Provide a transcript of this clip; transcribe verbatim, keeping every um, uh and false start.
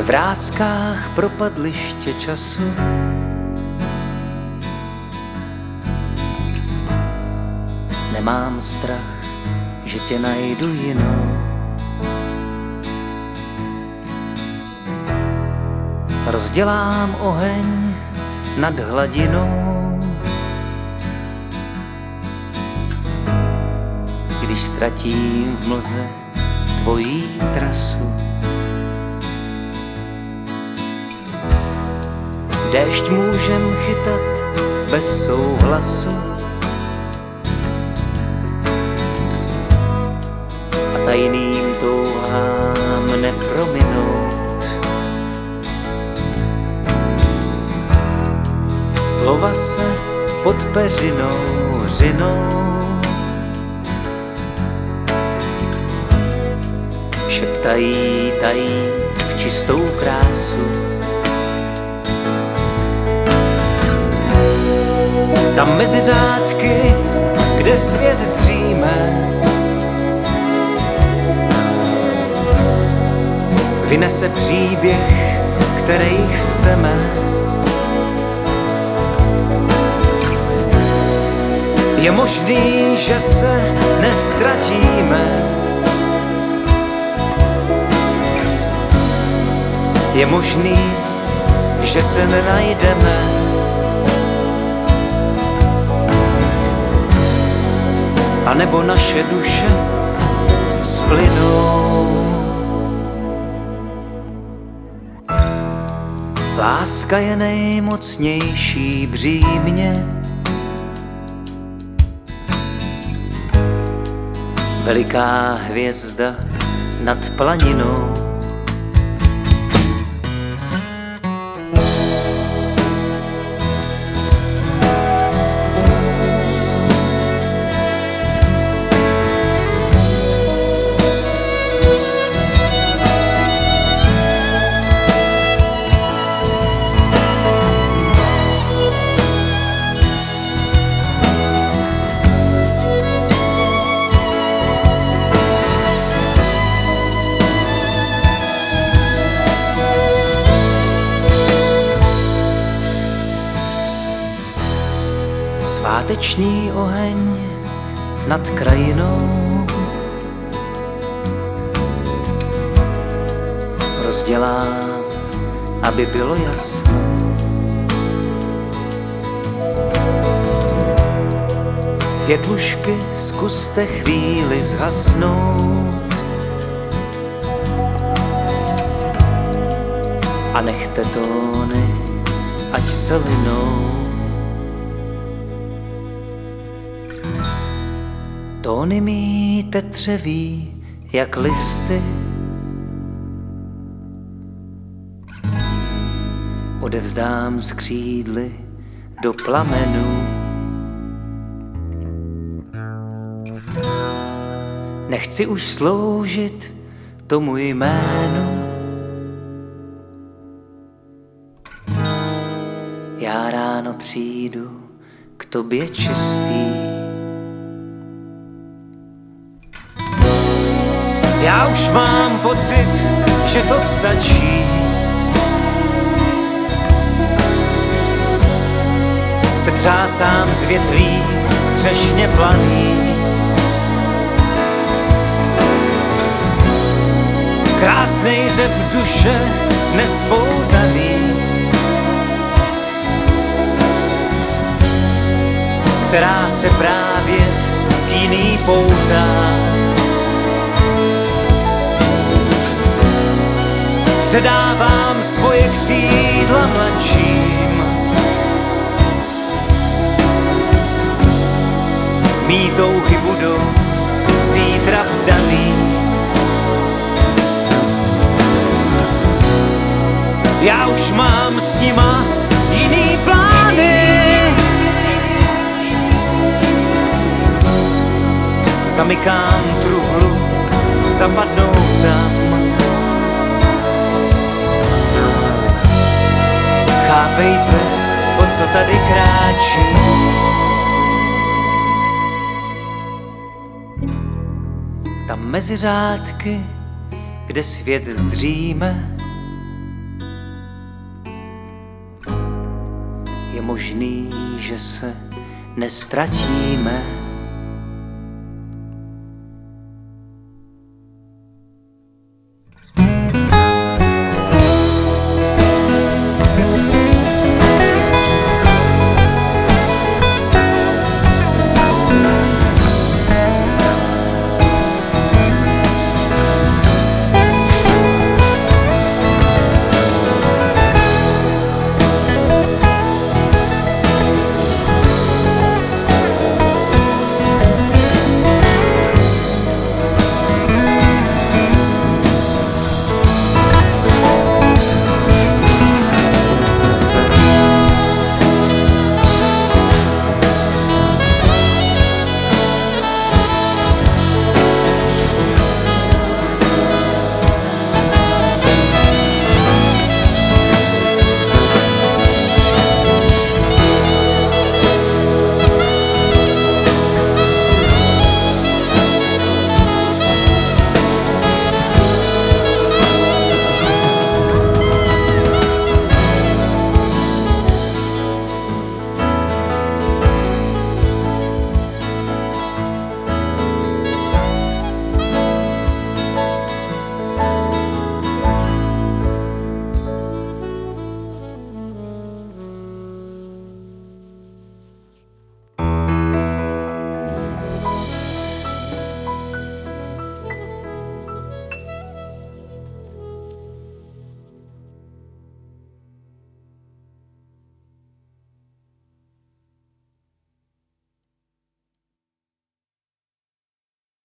vrázkách propadliště času. Nemám strach, že tě najdu jinou. Rozdělám oheň nad hladinou, když ztratím v mlze tvojí trasu. Déšť můžem chytat bez souhlasu a tajným touhám neprominout. Slova se pod peřinou řinou, šeptají, tají v čistou krásu. Tam mezi řádky, kde svět dříme, vynese příběh, který chceme. Je možný, že se nestratíme, je možný, že se nenajdeme. A nebo naše duše splynou. Láska je nejmocnější břímě, veliká hvězda nad planinou. Sváteční oheň nad krajinou rozdělám, aby bylo jasno. Světlušky zkuste chvíli zhasnout a nechte tóny, ať se linou. Tóny mý tetřeví jak listy, odevzdám z křídly do plamenů. Nechci už sloužit tomu jménu, já ráno přijdu k tobě čistý. Já už mám pocit, že to stačí. Setřásám z větví třešně planý. Krásnej řev duše nespoutaný, která se právě k jiný poutá. Předávám svoje křídla mladším, mý touhy budou zítra vdaný. Já už mám s nima jiný plány, zamykám truhlu, zapadnou tam. Chápejte, o co tady kráčí. Tam mezi řádky, kde svět dříme, možný, že se nestratíme.